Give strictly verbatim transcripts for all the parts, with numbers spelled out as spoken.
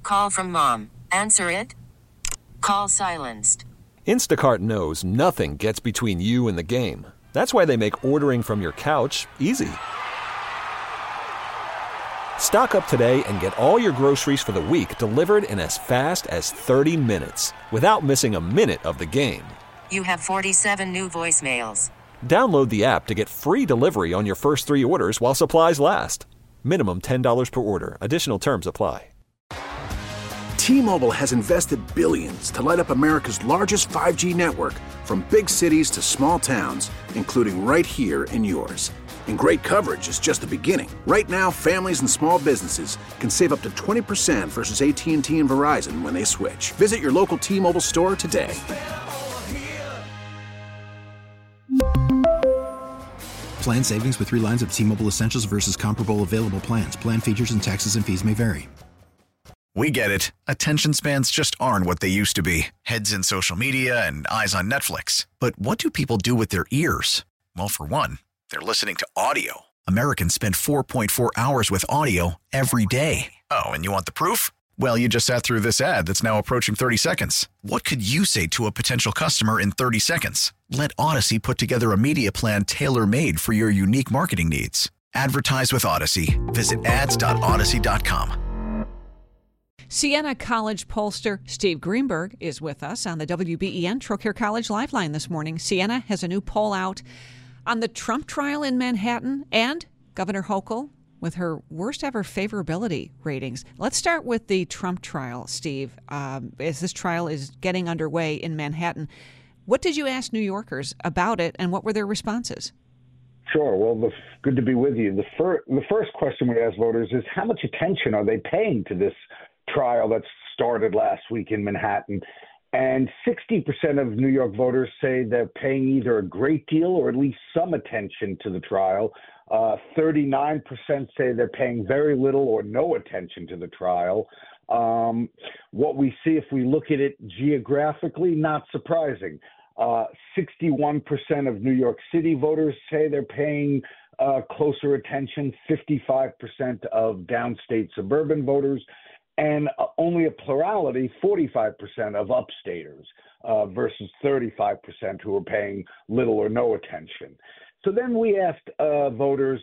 Call from mom. Answer it. Call silenced. Instacart knows nothing gets between you and the game. That's why they make ordering from your couch easy. Stock up today and get all your groceries for the week delivered in as fast as thirty minutes without missing a minute of the game. You have forty-seven new voicemails. Download the app to get free delivery on your first three orders while supplies last. Minimum ten dollars per order. Additional terms apply. T-Mobile has invested billions to light up America's largest five G network, from big cities to small towns, including right here in yours. And great coverage is just the beginning. Right now, families and small businesses can save up to twenty percent versus A T and T and Verizon when they switch. Visit your local T-Mobile store today. Plan savings with three lines of T-Mobile Essentials versus comparable available plans. Plan features and taxes and fees may vary. We get it. Attention spans just aren't what they used to be. Heads in social media and eyes on Netflix. But what do people do with their ears? Well, for one, they're listening to audio. Americans spend four point four hours with audio every day. Oh, and you want the proof? Well, you just sat through this ad that's now approaching thirty seconds. What could you say to a potential customer in thirty seconds? Let Odyssey put together a media plan tailor-made for your unique marketing needs. Advertise with Odyssey. Visit ads dot odyssey dot com. Siena College pollster Steve Greenberg is with us on the W B E N Trocaire College Lifeline this morning. Siena has a new poll out on the Trump trial in Manhattan and Governor Hochul with her worst ever favorability ratings. Let's start with the Trump trial, Steve. Um, as this trial is getting underway in Manhattan, what did you ask New Yorkers about it, and what were their responses? Sure. Well, the, good to be with you. The, fir- the first question we ask voters is, how much attention are they paying to this trial that started last week in Manhattan? And sixty percent of New York voters say they're paying either a great deal or at least some attention to the trial. Uh, thirty-nine percent say they're paying very little or no attention to the trial. Um, what we see if we look at it geographically, not surprising. Uh, sixty-one percent of New York City voters say they're paying uh, closer attention, fifty-five percent of downstate suburban voters, and only a plurality, forty-five percent of upstaters uh, versus thirty-five percent who are paying little or no attention. So then we asked uh, voters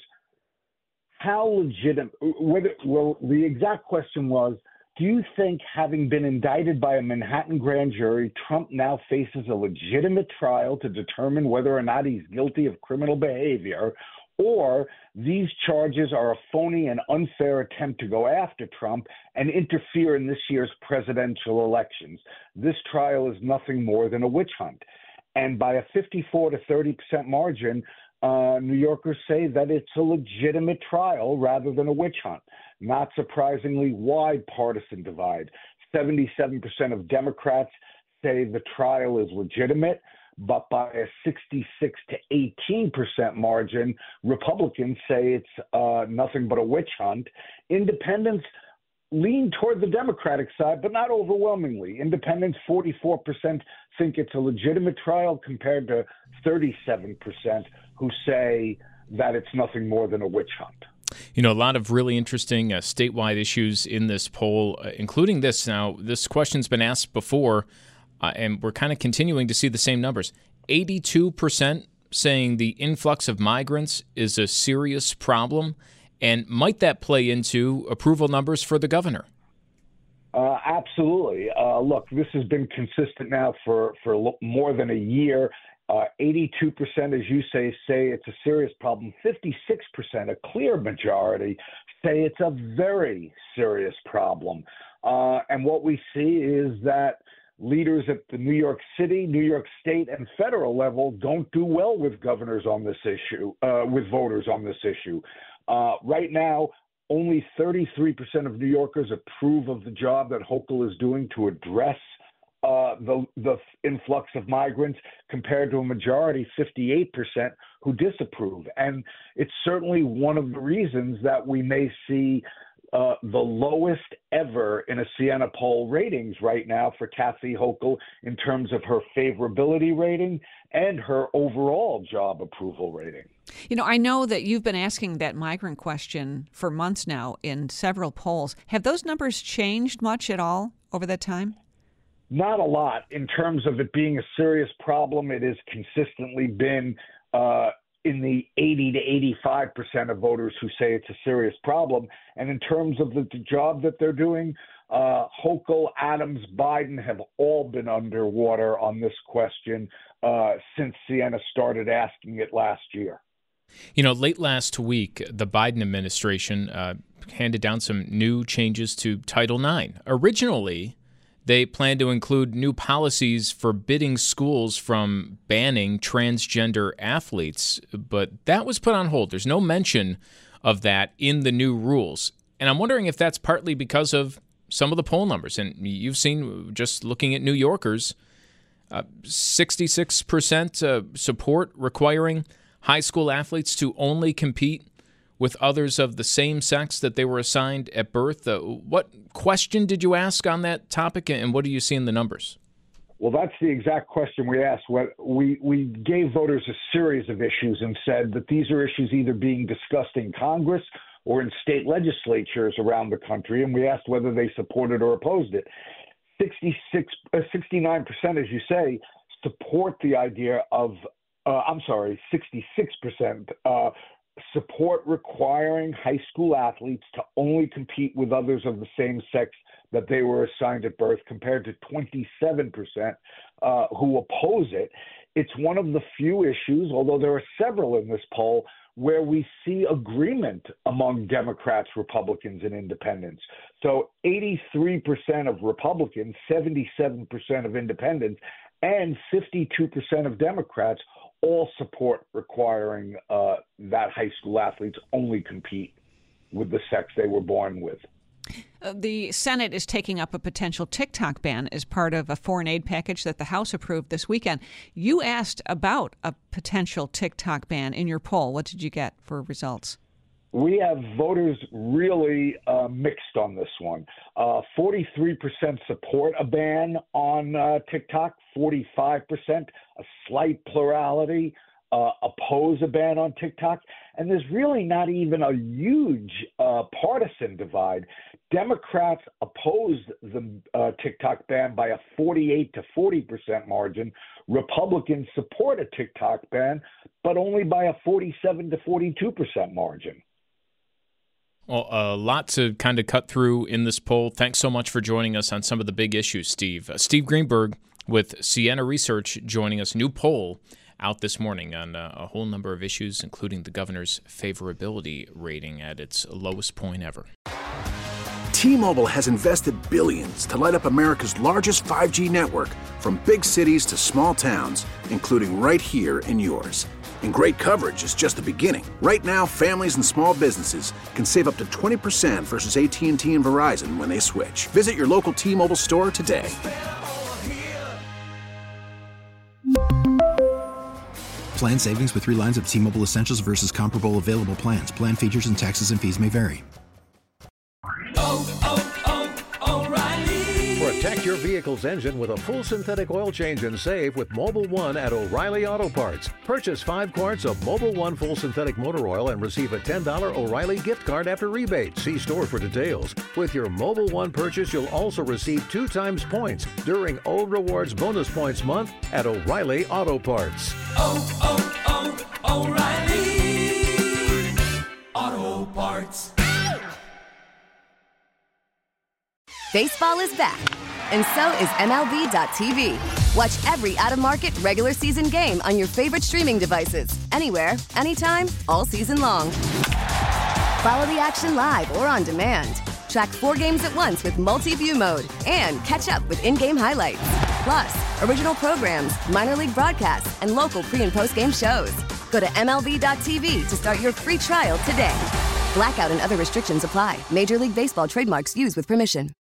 how legitimate, whether, well, the exact question was, do you think, having been indicted by a Manhattan grand jury, Trump now faces a legitimate trial to determine whether or not he's guilty of criminal behavior, or these charges are a phony and unfair attempt to go after Trump and interfere in this year's presidential elections? This trial is nothing more than a witch hunt. And by a fifty-four to thirty percent margin, uh, New Yorkers say that it's a legitimate trial rather than a witch hunt. Not surprisingly, wide partisan divide. seventy-seven percent of Democrats say the trial is legitimate, but by a sixty-six to eighteen percent margin, Republicans say it's uh, nothing but a witch hunt. Independents lean toward the Democratic side, but not overwhelmingly. Independents, forty-four percent think it's a legitimate trial compared to thirty-seven percent who say that it's nothing more than a witch hunt. You know, a lot of really interesting uh, statewide issues in this poll, uh, including this. Now, this question's been asked before, uh, and we're kind of continuing to see the same numbers. eighty-two percent saying the influx of migrants is a serious problem. And might that play into approval numbers for the governor? Uh, absolutely. Uh, look, this has been consistent now for, for more than a year. Uh, eighty-two percent, as you say, say it's a serious problem. fifty-six percent, a clear majority, say it's a very serious problem. Uh, and what we see is that leaders at the New York City, New York State, and federal level don't do well with governors on this issue, uh, with voters on this issue. Uh, right now, only thirty-three percent of New Yorkers approve of the job that Hochul is doing to address uh, the, the influx of migrants, compared to a majority, fifty-eight percent, who disapprove. And it's certainly one of the reasons that we may see uh, the lowest ever in a Siena poll ratings right now for Kathy Hochul in terms of her favorability rating and her overall job approval rating. You know, I know that you've been asking that migrant question for months now in several polls. Have those numbers changed much at all over that time? Not a lot. In terms of it being a serious problem, it has consistently been uh, in the eighty to eighty-five percent of voters who say it's a serious problem. And in terms of the, the job that they're doing, uh, Hochul, Adams, Biden have all been underwater on this question uh, since Sienna started asking it last year. You know, late last week, the Biden administration uh, handed down some new changes to Title nine. Originally, they planned to include new policies forbidding schools from banning transgender athletes, but that was put on hold. There's no mention of that in the new rules. And I'm wondering if that's partly because of some of the poll numbers. And you've seen, just looking at New Yorkers, uh, sixty-six percent uh, support requiring high school athletes to only compete with others of the same sex that they were assigned at birth. Uh, what question did you ask on that topic, and what do you see in the numbers? Well, that's the exact question we asked. We, we gave voters a series of issues and said that these are issues either being discussed in Congress or in state legislatures around the country, and we asked whether they supported or opposed it. sixty-six, uh, sixty-nine percent, as you say, support the idea of, uh, I'm sorry, sixty-six percent uh, support requiring high school athletes to only compete with others of the same sex that they were assigned at birth, compared to twenty-seven percent uh, who oppose it. It's one of the few issues, although there are several in this poll, where we see agreement among Democrats, Republicans, and independents. So eighty-three percent of Republicans, seventy-seven percent of independents, and fifty-two percent of Democrats all support requiring uh, that high school athletes only compete with the sex they were born with. Uh, the Senate is taking up a potential TikTok ban as part of a foreign aid package that the House approved this weekend. You asked about a potential TikTok ban in your poll. What did you get for results? We have voters really uh, mixed on this one. Uh, forty-three percent support a ban on uh, TikTok, forty-five percent, a slight plurality, uh, oppose a ban on TikTok. And there's really not even a huge uh, partisan divide. Democrats opposed the uh, TikTok ban by a forty-eight to forty percent margin. Republicans support a TikTok ban, but only by a forty-seven to forty-two percent margin. Well, a lot to kind of cut through in this poll. Thanks so much for joining us on some of the big issues, Steve. Uh, Steve Greenberg with Sienna Research joining us. New poll out this morning on uh, a whole number of issues, including the governor's favorability rating at its lowest point ever. T-Mobile has invested billions to light up America's largest five G network, from big cities to small towns, including right here in yours. And great coverage is just the beginning. Right now, families and small businesses can save up to twenty percent versus A T and T and Verizon when they switch. Visit your local T-Mobile store today. Plan savings with three lines of T-Mobile Essentials versus comparable available plans. Plan features and taxes and fees may vary. Oh, oh, oh, O'Reilly. Protect your vehicle's engine with a full synthetic oil change and save with Mobil one at O'Reilly Auto Parts. Purchase five quarts of Mobil one full synthetic motor oil and receive a ten dollars O'Reilly gift card after rebate. See store for details. With your Mobil one purchase, you'll also receive two times points during O Rewards Bonus Points Month at O'Reilly Auto Parts. Oh, oh, oh, O'Reilly Auto Parts. Baseball is back, and so is M L B dot T V. Watch every out-of-market, regular season game on your favorite streaming devices, anywhere, anytime, all season long. Follow the action live or on demand. Track four games at once with multi-view mode and catch up with in-game highlights. Plus, original programs, minor league broadcasts, and local pre- and post-game shows. Go to M L B dot T V to start your free trial today. Blackout and other restrictions apply. Major League Baseball trademarks used with permission.